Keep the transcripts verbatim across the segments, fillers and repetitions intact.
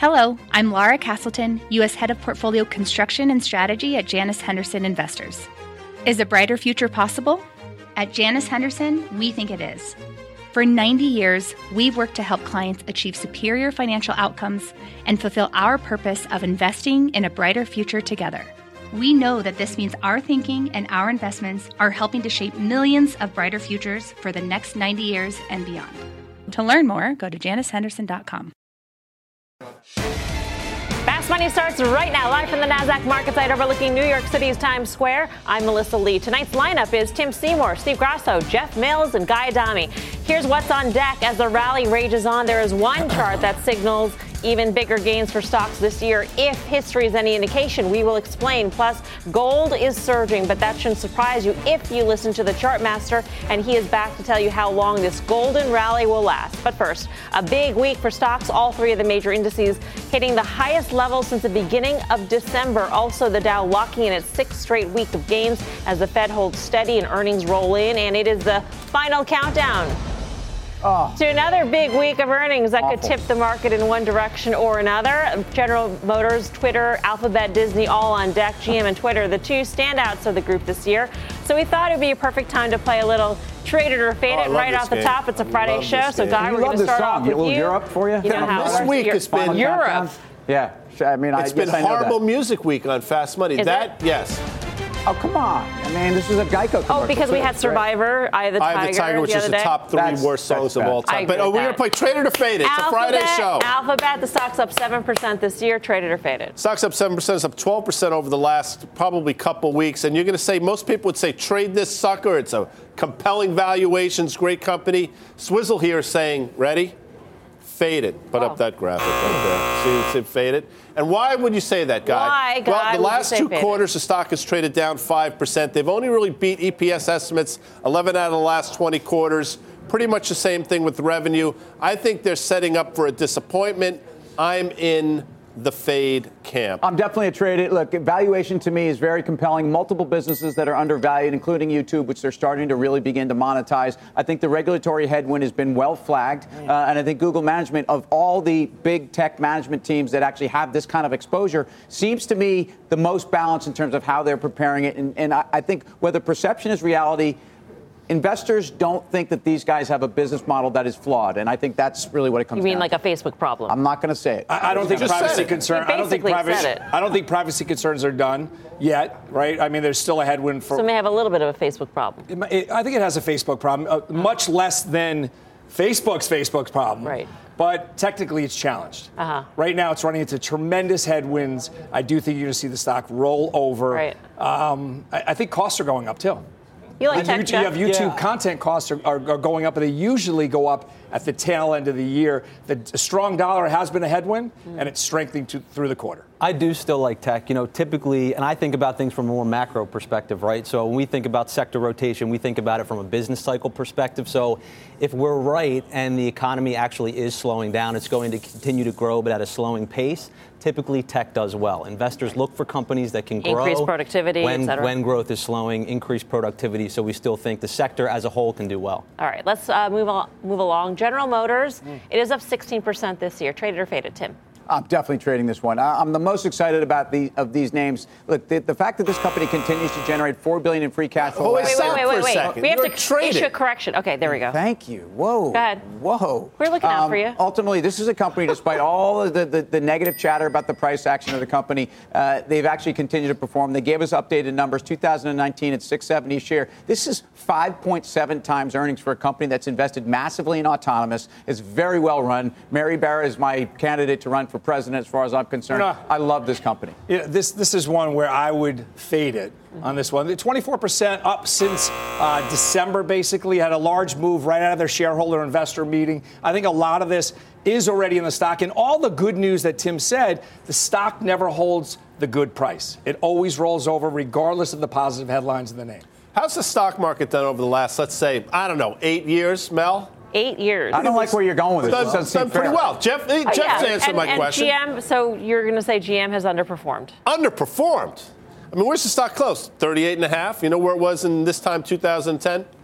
Hello, I'm Laura Castleton, U S Head of Portfolio Construction and Strategy at Janus Henderson Investors. Is a brighter future possible? At Janus Henderson, we think it is. For ninety years, we've worked to help clients achieve superior financial outcomes and fulfill our purpose of investing in a brighter future together. We know that this means our thinking and our investments are helping to shape millions of brighter futures for the next ninety years and beyond. To learn more, go to janus henderson dot com. Fast Money starts right now, live from the NASDAQ market site overlooking New York City's Times Square. I'm Melissa Lee. Tonight's lineup is Tim Seymour, Steve Grasso, Jeff Mills, and Guy Adami. Here's what's on deck as the rally rages on. There is one chart that signals even bigger gains for stocks this year. If history is any indication, we will explain. Plus, gold is surging, but that shouldn't surprise you if you listen to the chart master, and he is back to tell you how long this golden rally will last. But first, a big week for stocks. All three of the major indices hitting the highest level since the beginning of December. Also, the Dow locking in its sixth straight week of gains as the Fed holds steady and earnings roll in, and it is the final countdown Oh. to another big week of earnings that Awful. could tip the market in one direction or another. General Motors, Twitter, Alphabet, Disney, all on deck. G M and Twitter, the two standouts of the group this year. So we thought it would be a perfect time to play a little Trade It or Fade It oh, right off the game. top. It's a Friday show. So, Guy, we're going to start off with you. Europe for you? you know how this week it's been Europe. Yeah. I mean, it's I been guess horrible I know music week on Fast Money. Is that, it? yes. Oh, come on. I mean, this is a Geico commercial. Oh, because we had Survivor, Eye of the Tiger, Eye of the Tiger, which the is the day. top three That's, worst songs of all time. But oh, we're going to play Trade It or Fade It. It's Alphabet, a Friday show. Alphabet, the stock's up seven percent this year. Trade It or Fade It. Stock's up seven percent. It's up twelve percent over the last probably couple weeks. And you're going to say, most people would say, trade this sucker. It's a compelling valuations, great company. Swizzle here is saying, ready? Fade it. Put oh. up that graphic right there. See, it's fade it. And why would you say that, Guy? Why, Guy, well, the would last you say two fade quarters, it? the stock has traded down five percent. They've only really beat E P S estimates eleven out of the last twenty quarters. Pretty much the same thing with revenue. I think they're setting up for a disappointment. I'm in the fade camp. I'm definitely a trade it. Look, valuation to me is very compelling. Multiple businesses that are undervalued, including YouTube, which they're starting to really begin to monetize. I think the regulatory headwind has been well flagged. Uh, and I think Google management, of all the big tech management teams that actually have this kind of exposure, seems to me the most balanced in terms of how they're preparing it. And, and I, I think whether perception is reality, investors don't think that these guys have a business model that is flawed, and I think that's really what it comes down to. You mean like a Facebook problem? I'm not going to say it. I, I don't think privacy concerns. I don't think privacy. I don't think privacy concerns are done yet, right? I mean, there's still a headwind for. So it may have a little bit of a Facebook problem. It, it, I think it has a Facebook problem, uh, much less than Facebook's Facebook's problem. Right. But technically, it's challenged. Uh-huh. Right now, it's running into tremendous headwinds. I do think you're going to see the stock roll over. Right. Um, I, I think costs are going up too. You like tech, YouTube, you have YouTube yeah. content costs are, are, are going up, and they usually go up at the tail end of the year. The strong dollar has been a headwind, mm. and it's strengthening to, through the quarter. I do still like tech. You know, typically, and I think about things from a more macro perspective, right? So when we think about sector rotation, we think about it from a business cycle perspective. So if we're right and the economy actually is slowing down, it's going to continue to grow, but at a slowing pace. Typically, tech does well. Investors look for companies that can grow. Increase productivity, when, et cetera. When growth is slowing, increase productivity. So we still think the sector as a whole can do well. All right, let's uh, move, on, move along. General Motors, mm. it is up sixteen percent this year. Traded or faded, Tim? I'm definitely trading this one. I'm the most excited about the of these names. Look, the, the fact that this company continues to generate four billion dollars in free cash flow. Oh, wait, wait, wait, wait, wait, wait. We have You're to trading. issue a correction. Okay, there we go. Thank you. Whoa. Go ahead. Whoa. We're looking out um, for you. Ultimately, this is a company, despite all of the, the, the negative chatter about the price action of the company, uh, they've actually continued to perform. They gave us updated numbers. two thousand nineteen at six seventy a share. This is five point seven times earnings for a company that's invested massively in autonomous. It's very well run. Mary Barra is my candidate to run for president as far as I'm concerned. No, I love this company. Yeah, this this is one where I would fade it on this one. The twenty-four percent up since uh, December, basically, had a large move right out of their shareholder investor meeting. I think a lot of this is already in the stock. And all the good news that Tim said, the stock never holds the good price. It always rolls over regardless of the positive headlines in the name. How's the stock market done over the last, let's say, I don't know, eight years, Mel? Eight years. I don't like where you're going with this. Done, done pretty well. Jeff, uh, Jeff's yeah. answered and, my and question. G M, so you're going to say G M has underperformed? Underperformed? I mean, where's the stock close? thirty-eight and a half? You know where it was in this time, two thousand ten?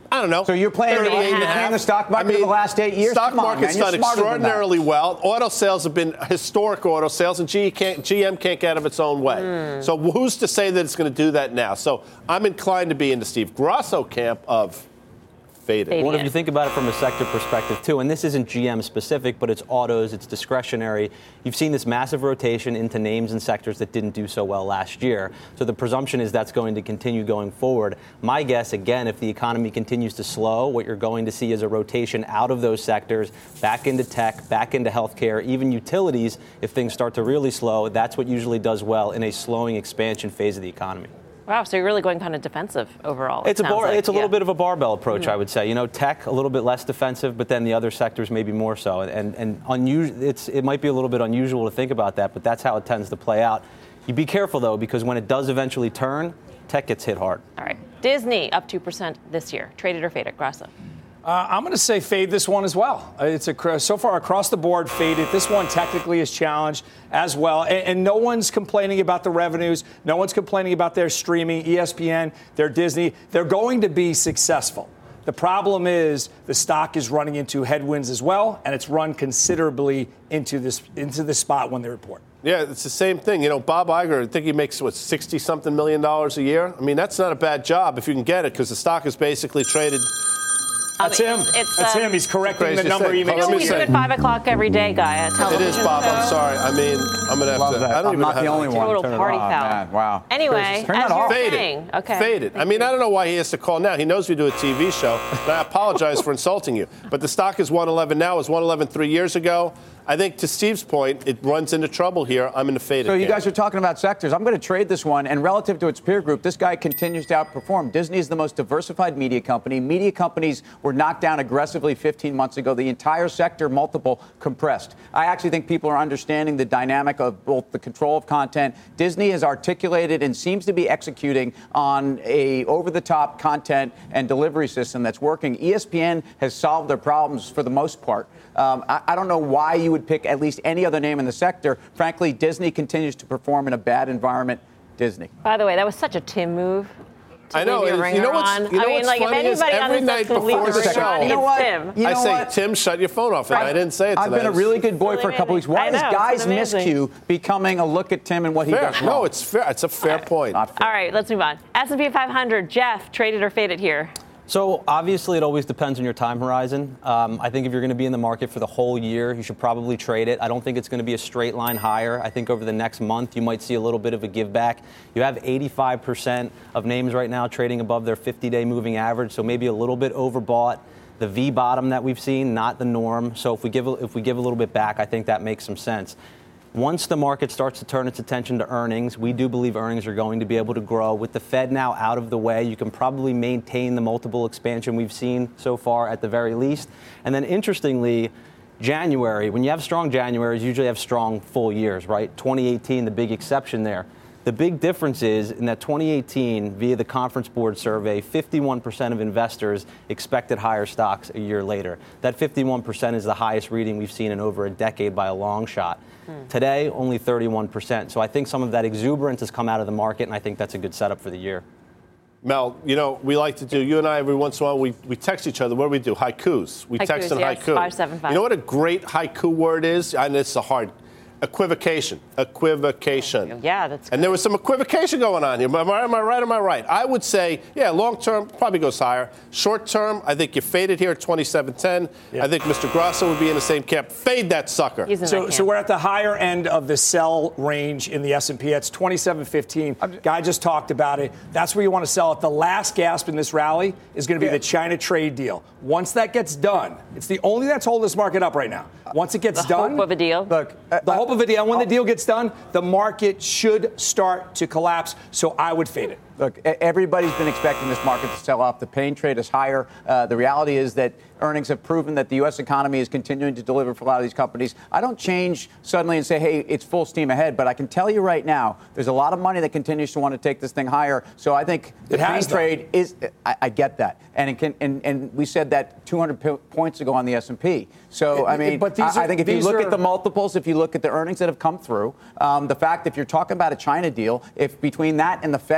I don't know. So you're playing, thirty-eight and a you're half. playing the stock market I mean, for the last eight years? Stock Come on, market's man. You're done smarter than that. extraordinarily well. Auto sales have been historic auto sales, and G E can't, G M can't get out of its own way. Mm. So who's to say that it's going to do that now? So I'm inclined to be in the Steve Grasso camp of faded. Well, if you think about it from a sector perspective, too, and this isn't G M specific, but it's autos, it's discretionary, you've seen this massive rotation into names and sectors that didn't do so well last year. So the presumption is that's going to continue going forward. My guess, again, if the economy continues to slow, what you're going to see is a rotation out of those sectors, back into tech, back into healthcare, even utilities. If things start to really slow, that's what usually does well in a slowing expansion phase of the economy. Wow, so you're really going kind of defensive overall. It's it a bar, like. it's a little yeah. bit of a barbell approach, mm-hmm. I would say. You know, tech a little bit less defensive, but then the other sectors maybe more so. And and unusual. It's it might be a little bit unusual to think about that, but that's how it tends to play out. You be careful though, because when it does eventually turn, tech gets hit hard. All right, Disney up two percent this year. Traded or faded, Grasso? Uh, I'm going to say fade this one as well. Uh, It's a, so far across the board faded. This one technically is challenged as well. And, and no one's complaining about the revenues. No one's complaining about their streaming, E S P N, their Disney. They're going to be successful. The problem is the stock is running into headwinds as well, and it's run considerably into this into this spot when they report. Yeah, it's the same thing. You know, Bob Iger, I think he makes, what, sixty-something million dollars a year? I mean, that's not a bad job if you can get it, because the stock is basically traded. That's I mean, him. It's, it's, That's um, him. He's correcting the crazy number thing. he makes. Let me We do say- at five o'clock every day, Guy. At It television is, Bob. show. I'm sorry. I mean, I'm going to have Love to. that. I don't I'm even not know the how only to- one. Total Turn it party on, foul. man. Wow. Anyway, Turn that as you're off. Faded. saying, okay. Faded. I mean, I don't know why he has to call now. He knows we do a T V show, and I apologize for insulting you. But the stock is one eleven now. It was one eleven three years ago. I think to Steve's point, it runs into trouble here. I'm in the faded So you camp. guys are talking about sectors. I'm going to trade this one, and relative to its peer group, this guy continues to outperform. Disney is the most diversified media company. Media companies were knocked down aggressively fifteen months ago. The entire sector multiple compressed. I actually think people are understanding the dynamic of both the control of content. Disney has articulated and seems to be executing on a over-the-top content and delivery system that's working. E S P N has solved their problems for the most part. Um, I, I don't know why you would pick at least any other name in the sector. Frankly, Disney continues to perform in a bad environment. Disney. By the way, that was such a Tim move. I know. leave your You know ringer what's, on. you know I mean, what's like, if funny is anybody on every this night is gonna leave before the the ringer on, show, it's You know what? Tim. You I know say, what? Tim, shut your phone off. And Right. I didn't say it I've tonight. been a really good boy Really for a couple amazing. weeks. Why I is know, Guy's it's amazing. miscue becoming a look at Tim and what he fair. does No, wrong? it's fair. It's a fair point. Not fair. All right, let's move on. S and P five hundred, Jeff, traded or faded here? So obviously, it always depends on your time horizon. Um, I think if you're going to be in the market for the whole year, you should probably trade it. I don't think it's going to be a straight line higher. I think over the next month, you might see a little bit of a give back. You have eighty-five percent of names right now trading above their fifty-day moving average, so maybe a little bit overbought. The V bottom that we've seen, not the norm. So if we give a, if we give a little bit back, I think that makes some sense. Once the market starts to turn its attention to earnings, we do believe earnings are going to be able to grow. With the Fed now out of the way, you can probably maintain the multiple expansion we've seen so far at the very least. And then interestingly, January, when you have strong Januaries, you usually have strong full years, right? twenty eighteen, the big exception there. The big difference is in that twenty eighteen, via the Conference Board survey, fifty-one percent of investors expected higher stocks a year later. That fifty-one percent is the highest reading we've seen in over a decade by a long shot. Hmm. Today, only thirty-one percent. So I think some of that exuberance has come out of the market, and I think that's a good setup for the year. Mel, you know, we like to do, you and I, every once in a while, we, we text each other. What do we do? Haikus. We Haikus, text in yes, haiku. five seven five. You know what a great haiku word is? And it's a hard equivocation. Equivocation. Yeah, that's good. And there was some equivocation going on here. Am I, am I right? Am I right? I would say, yeah, long term probably goes higher. Short term, I think you faded here at twenty-seven ten. Yeah. I think Mister Grasso would be in the same camp. Fade that sucker. He's in So, that so camp. we're at the higher end of the sell range in the S and P. It's twenty-seven fifteen. Guy just talked about it. That's where you want to sell it. The last gasp in this rally is going to be Yeah. the China trade deal. Once that gets done, it's the only that's holding this market up right now. Once it gets the done, hope of a deal. Look, uh, the hope of a deal. And when I'll- the deal gets done, the market should start to collapse. So I would fade it. Look, e- everybody's been expecting this market to sell off. The pain trade is higher. Uh, the reality is that earnings have proven that the U S economy is continuing to deliver for a lot of these companies. I don't change suddenly and say, hey, it's full steam ahead. But I can tell you right now, there's a lot of money that continues to want to take this thing higher. So I think the It pain has, though. trade is, I, I get that. And, it can, and, and we said that two hundred po- points ago on the S and P. So, I It- mean, but these I, I are- think if you these look are- at the multiples, if you look at the earnings that have come through, um, the fact if you're talking about a China deal, if between that and the Fed out of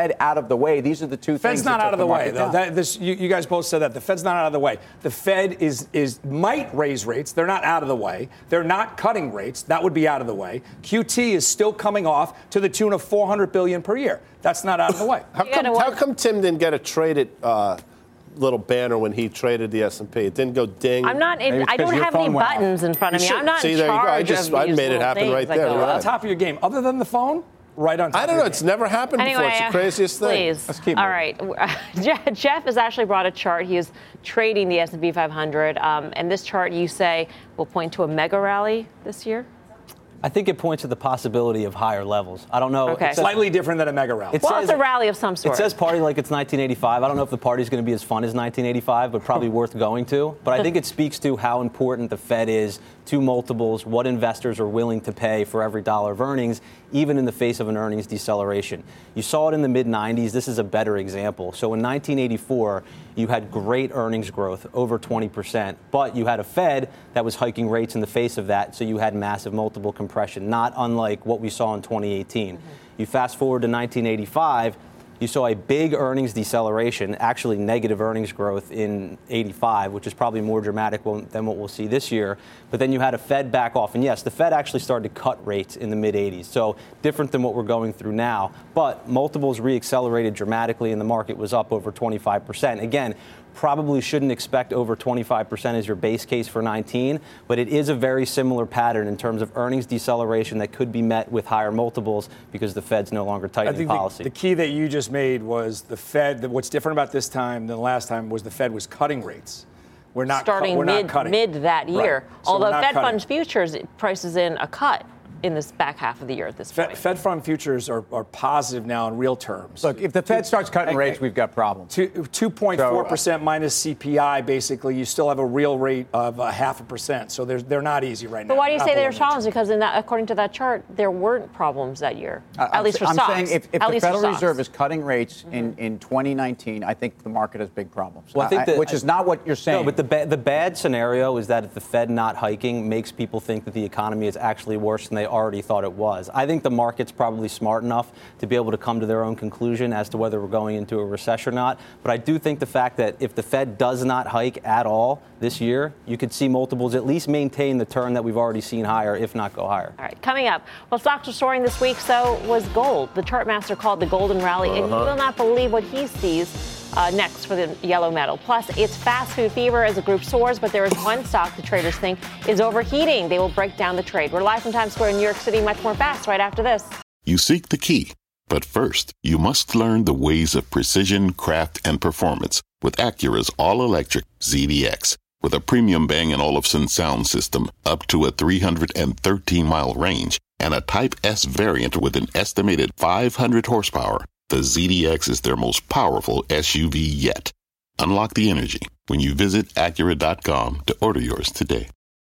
the way. These are the two Fed's things. not that out of the, the way, though. Down. That, this, you, you guys both said that. The Fed's not out of the way. The Fed is is might raise rates. They're not out of the way. They're not cutting rates. That would be out of the way. Q T is still coming off to the tune of four hundred billion dollars per year. That's not out of the way. How come, how come Tim didn't get a traded uh, little banner when he traded the S and P? It didn't go ding. I'm not. In, I don't have any buttons in front of me. I'm not See, in there you go. I charge just of I these made it little happen things right that there. go Right. up. On top of your game. Other than the phone, right on top I don't of know. your It's game. never happened Anyway, before. It's the craziest thing. Please. Let's keep All moving. right. Jeff has actually brought a chart. He is trading the S and P five hundred. Um, and this chart, you say, will point to a mega rally this year? I think it points to the possibility of higher levels. I don't know. Okay. It says, Slightly different than a mega rally. It Well, says- it's a rally of some sort. It says party like it's nineteen eighty-five. I don't know if the party's going to be as fun as nineteen eighty-five, but probably worth going to. But I think it speaks to how important the Fed is to multiples, what investors are willing to pay for every dollar of earnings, even in the face of an earnings deceleration. You saw it in the mid nineties. This is a better example. So in nineteen eighty-four, you had great earnings growth, over twenty percent, but you had a Fed that was hiking rates in the face of that, so you had massive multiple compression, not unlike what we saw in twenty eighteen. Mm-hmm. You fast forward to nineteen eighty-five, you saw a big earnings deceleration, actually negative earnings growth in eighty-five, which is probably more dramatic than what we'll see this year. But then you had a Fed back off. And yes, the Fed actually started to cut rates in the mid eighties. So different than what we're going through now. But multiples reaccelerated dramatically and the market was up over twenty-five percent. Again, probably shouldn't expect over twenty-five percent as your base case for nineteen, but it is a very similar pattern in terms of earnings deceleration that could be met with higher multiples because the Fed's no longer tightening I think policy. The, the key that you just made was the Fed. What's different about this time than last time was the Fed was cutting rates. We're not starting cu- we're mid not cutting. mid that year. Right. So Although we're not Fed cutting. funds futures prices in a cut in this back half of the year at this Fed, point. Fed fund futures are, are positive now in real terms. Look, if the Fed starts cutting rates, we've got problems. two point four percent minus C P I, basically, you still have a real rate of a half a percent. So they're, they're not easy right now. But why do you say Apple there's problems? Because in that, according to that chart, there weren't problems that year, Uh, at least for I'm stocks. saying if, if at the least for Federal stocks. Reserve is cutting rates in, in twenty nineteen, I think the market has big problems. Well, I think that- which is not what you're saying. No, but the, ba- the bad scenario is that if the Fed not hiking makes people think that the economy is actually worse than they already thought it was. I think the market's probably smart enough to be able to come to their own conclusion as to whether we're going into a recession or not. But I do think the fact that if the Fed does not hike at all this year, you could see multiples at least maintain the turn that we've already seen higher, if not go higher. All right, coming up. Well, stocks are soaring this week, so was gold. The chart master called the golden rally, uh-huh. and you will not believe what he sees uh, next for the yellow metal. Plus, it's fast food fever as the group soars, but there is one stock the traders think is overheating. They will break down the trade. We're live from Times Square in New York City, much more fast right after this. You seek the key, but first, you must learn the ways of precision, craft, and performance with Acura's all-electric Z D X. With a premium Bang and Olufsen sound system up to a three hundred thirteen mile range and a Type S variant with an estimated five hundred horsepower, the Z D X is their most powerful S U V yet. Unlock the energy when you visit Acura dot com to order yours today.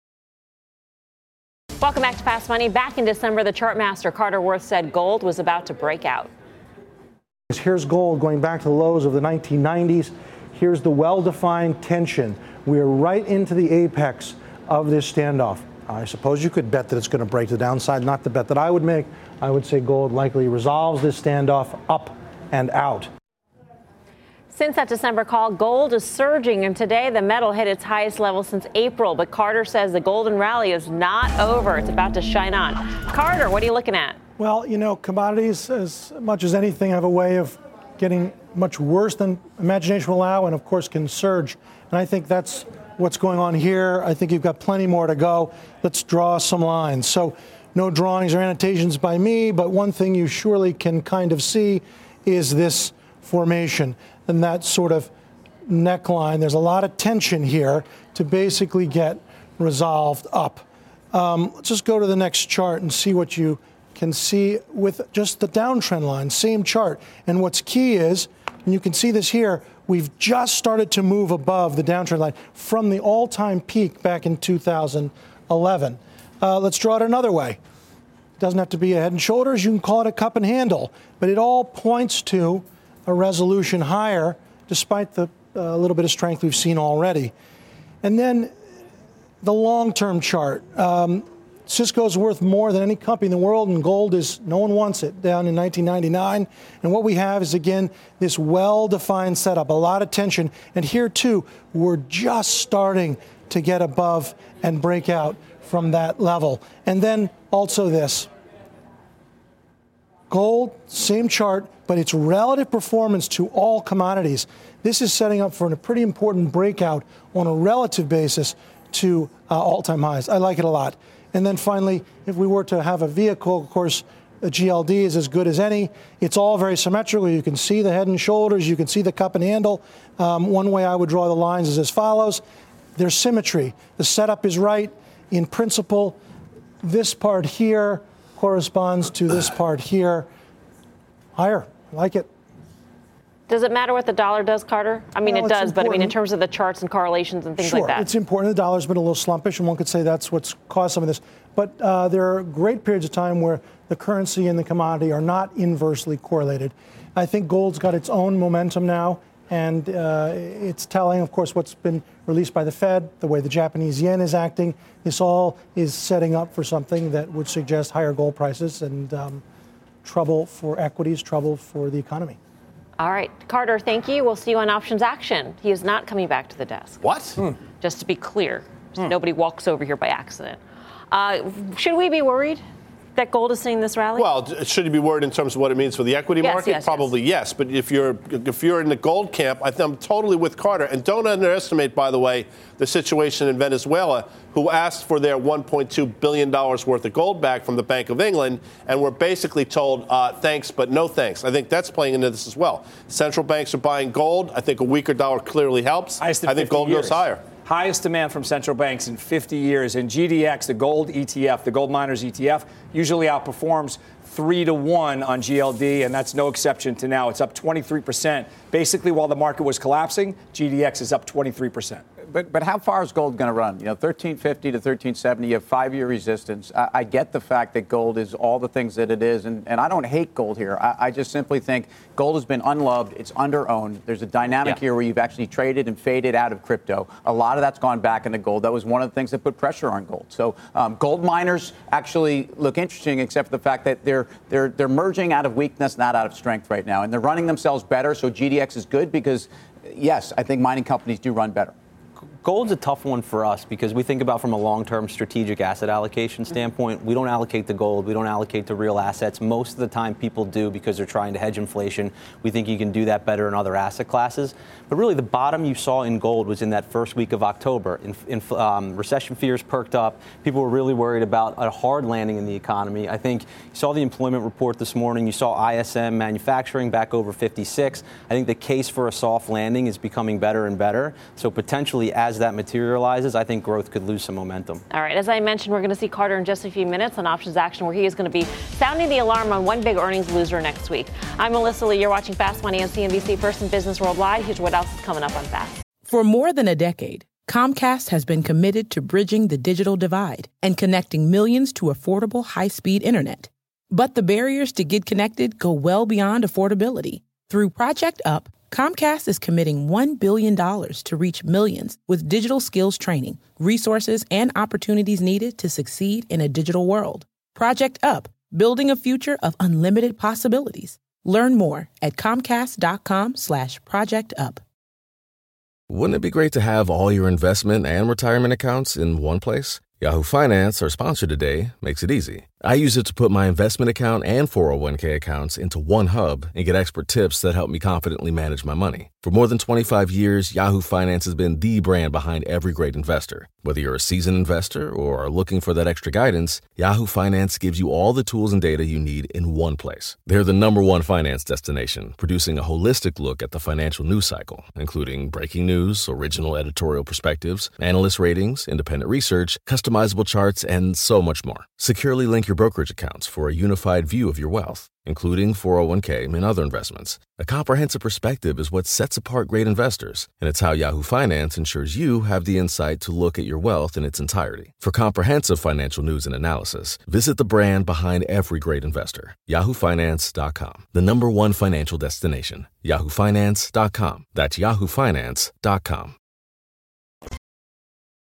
Welcome back to Fast Money. Back in December, the chart master Carter Worth said gold was about to break out. Here's gold going back to the lows of the nineteen nineties. Here's the well-defined tension. We're right into the apex of this standoff. I suppose you could bet that it's going to break to the downside. Not the bet that I would make. I would say gold likely resolves this standoff up and out. Since that December call, gold is surging, and today the metal hit its highest level since April. But Carter says the golden rally is not over. It's about to shine on. Carter, what are you looking at? Well, you know, commodities, as much as anything, have a way of getting much worse than imagination will allow, and of course can surge. And I think that's what's going on here. I think you've got plenty more to go. Let's draw some lines. So no drawings or annotations by me, but one thing you surely can kind of see is this formation and that sort of neckline. There's a lot of tension here to basically get resolved up. Um, let's just go to the next chart and see what you can see with just the downtrend line, same chart. And what's key is, and you can see this here, we've just started to move above the downtrend line from the all-time peak back in two thousand eleven. Uh, let's draw it another way. It doesn't have to be a head and shoulders. You can call it a cup and handle. But it all points to a resolution higher, despite the uh, little bit of strength we've seen already. And then the long-term chart. Um, Cisco's worth more than any company in the world, and gold is, no one wants it, down in nineteen ninety-nine. And what we have is, again, this well-defined setup, a lot of tension. And here, too, we're just starting to get above and break out from that level. And then also this. Gold, same chart, but its relative performance to all commodities. This is setting up for a pretty important breakout on a relative basis to uh, all-time highs. I like it a lot. And then finally, if we were to have a vehicle, of course, a G L D is as good as any. It's all very symmetrical. You can see the head and shoulders. You can see the cup and handle. Um, one way I would draw the lines is as follows. There's symmetry. The setup is right. In principle, this part here corresponds to this part here. Higher. I like it. Does it matter what the dollar does, Carter? I mean, well, it does, important. but I mean, in terms of the charts and correlations and things sure, like that. It's important. The dollar's been a little slumpish, and one could say that's what's caused some of this. But uh, there are great periods of time where the currency and the commodity are not inversely correlated. I think gold's got its own momentum now, and uh, it's telling, of course, what's been released by the Fed, the way the Japanese yen is acting. This all is setting up for something that would suggest higher gold prices and um, trouble for equities, trouble for the economy. All right. Carter, thank you. We'll see you on Options Action. He is not coming back to the desk. What? Hmm. Just to be clear, hmm. nobody walks over here by accident. Uh, should we be worried that gold is seeing this rally? Well, should you be worried in terms of what it means for the equity yes, market? Yes, Probably yes. yes. But if you're if you're in the gold camp, I think I'm totally with Carter. And don't underestimate, by the way, the situation in Venezuela, who asked for their one point two billion dollars worth of gold back from the Bank of England and were basically told, uh, thanks, but no thanks. I think that's playing into this as well. Central banks are buying gold. I think a weaker dollar clearly helps. I think gold years. goes higher. Highest demand from central banks in fifty years. And G D X, the gold E T F, the gold miners E T F, usually outperforms three to one on G L D, and that's no exception to now. It's up twenty-three percent. Basically, while the market was collapsing, G D X is up twenty-three percent. But but how far is gold going to run? You know, thirteen fifty to thirteen seventy, you have five-year resistance. I, I get the fact that gold is all the things that it is, and, and I don't hate gold here. I, I just simply think gold has been unloved. It's under-owned. There's a dynamic yeah. here where you've actually traded and faded out of crypto. A lot of that's gone back into gold. That was one of the things that put pressure on gold. So um, gold miners actually look interesting, except for the fact that they're they're they're merging out of weakness, not out of strength right now, and they're running themselves better. So G D X is good because, yes, I think mining companies do run better. Gold's a tough one for us because we think about from a long-term strategic asset allocation standpoint. We don't allocate to gold. We don't allocate to real assets. Most of the time people do because they're trying to hedge inflation. We think you can do that better in other asset classes. But really the bottom you saw in gold was in that first week of October. In, in, um, recession fears perked up. People were really worried about a hard landing in the economy. I think you saw the employment report this morning. You saw I S M manufacturing back over fifty-six. I think the case for a soft landing is becoming better and better. So potentially as that materializes, I think growth could lose some momentum. All right. As I mentioned, we're going to see Carter in just a few minutes on Options Action, where he is going to be sounding the alarm on one big earnings loser next week. I'm Melissa Lee. You're watching Fast Money on C N B C, First in Business Worldwide. Here's what else is coming up on Fast. For more than a decade, Comcast has been committed to bridging the digital divide and connecting millions to affordable high-speed internet. But the barriers to get connected go well beyond affordability. Through Project Up, Comcast is committing one billion dollars to reach millions with digital skills training, resources, and opportunities needed to succeed in a digital world. Project Up, building a future of unlimited possibilities. Learn more at comcast.com slash project up. Wouldn't it be great to have all your investment and retirement accounts in one place? Yahoo Finance, our sponsor today, makes it easy. I use it to put my investment account and four oh one k accounts into one hub and get expert tips that help me confidently manage my money. For more than twenty-five years, Yahoo Finance has been the brand behind every great investor. Whether you're a seasoned investor or are looking for that extra guidance, Yahoo Finance gives you all the tools and data you need in one place. They're the number one finance destination, producing a holistic look at the financial news cycle, including breaking news, original editorial perspectives, analyst ratings, independent research, customizable charts, and so much more. Securely link your brokerage accounts for a unified view of your wealth, including four oh one k and other investments. A comprehensive perspective is what sets apart great investors, and it's how Yahoo Finance ensures you have the insight to look at your wealth in its entirety. For comprehensive financial news and analysis, visit the brand behind every great investor, yahoo finance dot com, the number one financial destination, yahoo finance dot com. That's yahoo finance dot com.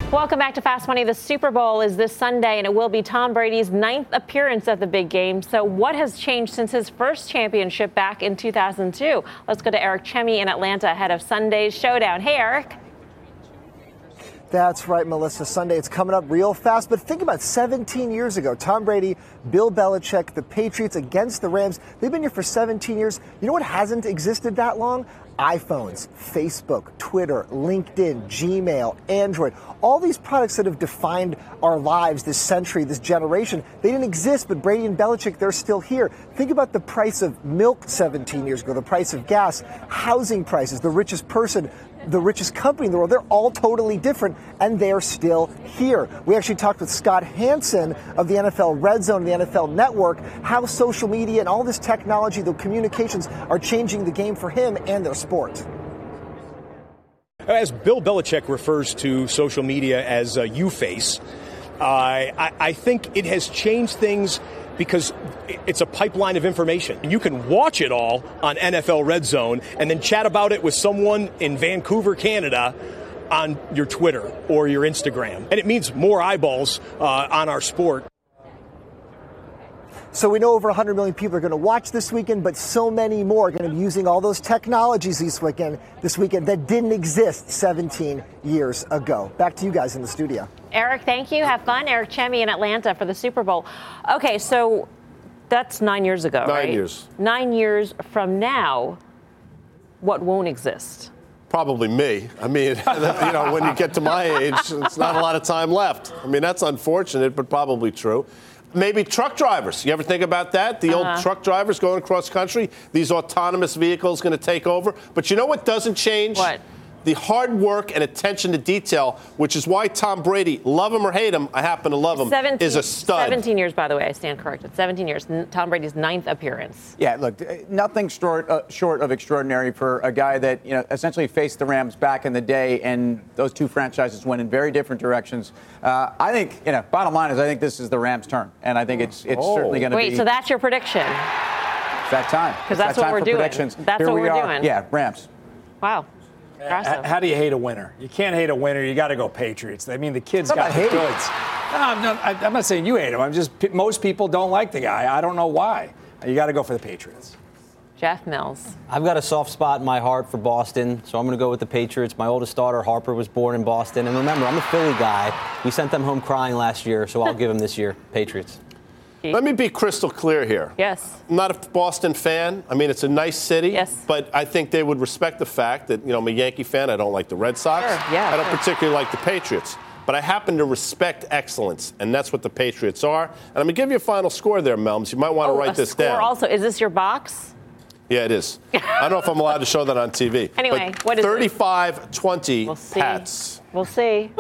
Welcome back to Fast Money. The Super Bowl is this Sunday, and it will be Tom Brady's ninth appearance at the big game. So what has changed since his first championship back in two thousand two? Let's go to Eric Chemi in Atlanta ahead of Sunday's showdown. Hey, Eric. That's right, Melissa. Sunday, it's coming up real fast. But think about seventeen years ago, Tom Brady, Bill Belichick, the Patriots against the Rams. They've been here for seventeen years. You know what hasn't existed that long? iPhones, Facebook, Twitter, LinkedIn, Gmail, Android, all these products that have defined our lives this century, this generation, they didn't exist, but Brady and Belichick, they're still here. Think about the price of milk seventeen years ago, the price of gas, housing prices, the richest person, the richest company in the world. They're all totally different, and they're still here. We actually talked with Scott Hanson of the N F L Red Zone, the N F L Network, how social media and all this technology, the communications are changing the game for him and their sport. As Bill Belichick refers to social media as uh, you-face, uh, I, I think it has changed things because it's a pipeline of information. You can watch it all on N F L Red Zone and then chat about it with someone in Vancouver, Canada, on your Twitter or your Instagram. And it means more eyeballs uh, on our sport. So we know over one hundred million people are going to watch this weekend, but so many more are going to be using all those technologies this weekend, this weekend that didn't exist seventeen years ago. Back to you guys in the studio. Eric, thank you. Have fun. Eric Chemi in Atlanta for the Super Bowl. Okay, so that's nine years ago, Nine right? years. Nine years from now, what won't exist? Probably me. I mean, you know, when you get to my age, it's not a lot of time left. I mean, that's unfortunate, but probably true. Maybe truck drivers. You ever think about that? The Uh-huh. old truck drivers going across country, these autonomous vehicles going to take over. But you know what doesn't change? What? The hard work and attention to detail, which is why Tom Brady, love him or hate him, I happen to love him, seventeen, is a stud. seventeen years, by the way. I stand corrected. seventeen years. N- Tom Brady's ninth appearance. Yeah, look, nothing short, uh, short of extraordinary for a guy that, you know, essentially faced the Rams back in the day, and those two franchises went in very different directions. Uh, I think, you know, bottom line is I think this is the Rams' turn, and I think it's it's Oh. certainly going to be. Wait, so that's your prediction? It's that time. 'Cause It's that's that what time we're for doing. predictions. That's Here what we we're are. doing. Yeah, Rams. Wow. H- How do you hate a winner? You can't hate a winner. You got to go Patriots. I mean, the kid's It's not got the about hating. goods. No, I'm not, I- I'm not saying you hate him. I'm just p- most people don't like the guy. I don't know why. You got to go for the Patriots. Jeff Mills. I've got a soft spot in my heart for Boston, so I'm going to go with the Patriots. My oldest daughter, Harper, was born in Boston. And remember, I'm a Philly guy. We sent them home crying last year, so I'll give them this year. Patriots. Let me be crystal clear here. Yes. I'm not a Boston fan. I mean, it's a nice city. Yes. But I think they would respect the fact that, you know, I'm a Yankee fan. I don't like the Red Sox. Sure, yeah, I don't sure. particularly like the Patriots. But I happen to respect excellence, and that's what the Patriots are. And I'm going to give you a final score there, Melms. You might want to Oh, write a this score down. Also, is this your box? Yeah, it is. I don't know if I'm allowed to show that on T V. Anyway, but what is it? thirty-five twenty We'll see. Pats. We'll see.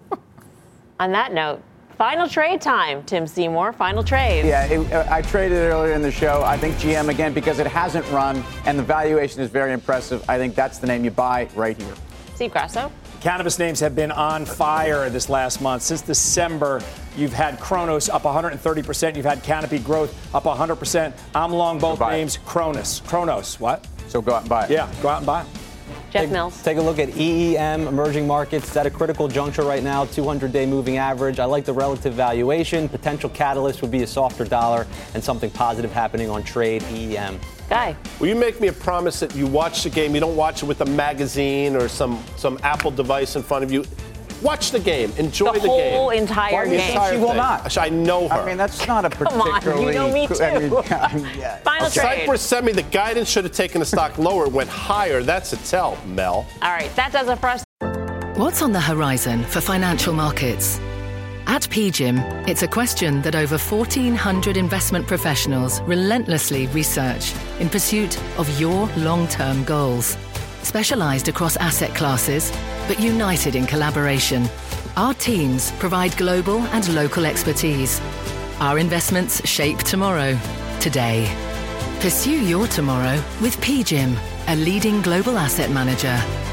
On that note, final trade time, Tim Seymour. Final trade. Yeah, it, uh, I traded it earlier in the show. I think G M, again, because it hasn't run and the valuation is very impressive, I think that's the name you buy right here. Steve Grasso. Cannabis names have been on fire this last month. Since December, you've had Kronos up one hundred thirty percent. You've had Canopy Growth up one hundred percent. I'm long both buy it. names. Kronos. Kronos. What? So go out and buy it. Yeah, go out and buy it. Jeff Take, Mills. take a look at E E M, emerging markets. It's at a critical juncture right now, two hundred day moving average. I like the relative valuation. Potential catalyst would be a softer dollar and something positive happening on trade E E M. Guy. Will you make me a promise that you watch the game? You don't watch it with a magazine or some, some Apple device in front of you. Watch the game. Enjoy The the, game. whole entire Why, game. She will thing. not. I know her. I mean, that's not a Come on, particularly. you know me I mean, too. yeah. Final trade. Cypress sent me the guidance should have taken the stock lower. It went higher. That's a tell, Mel. All right, that does it for us. What's on the horizon for financial markets? At P G I M, it's a question that over fourteen hundred investment professionals relentlessly research in pursuit of your long-term goals. Specialized across asset classes, but united in collaboration, our teams provide global and local expertise. Our investments shape tomorrow, today. Pursue your tomorrow with P G I M, a leading global asset manager.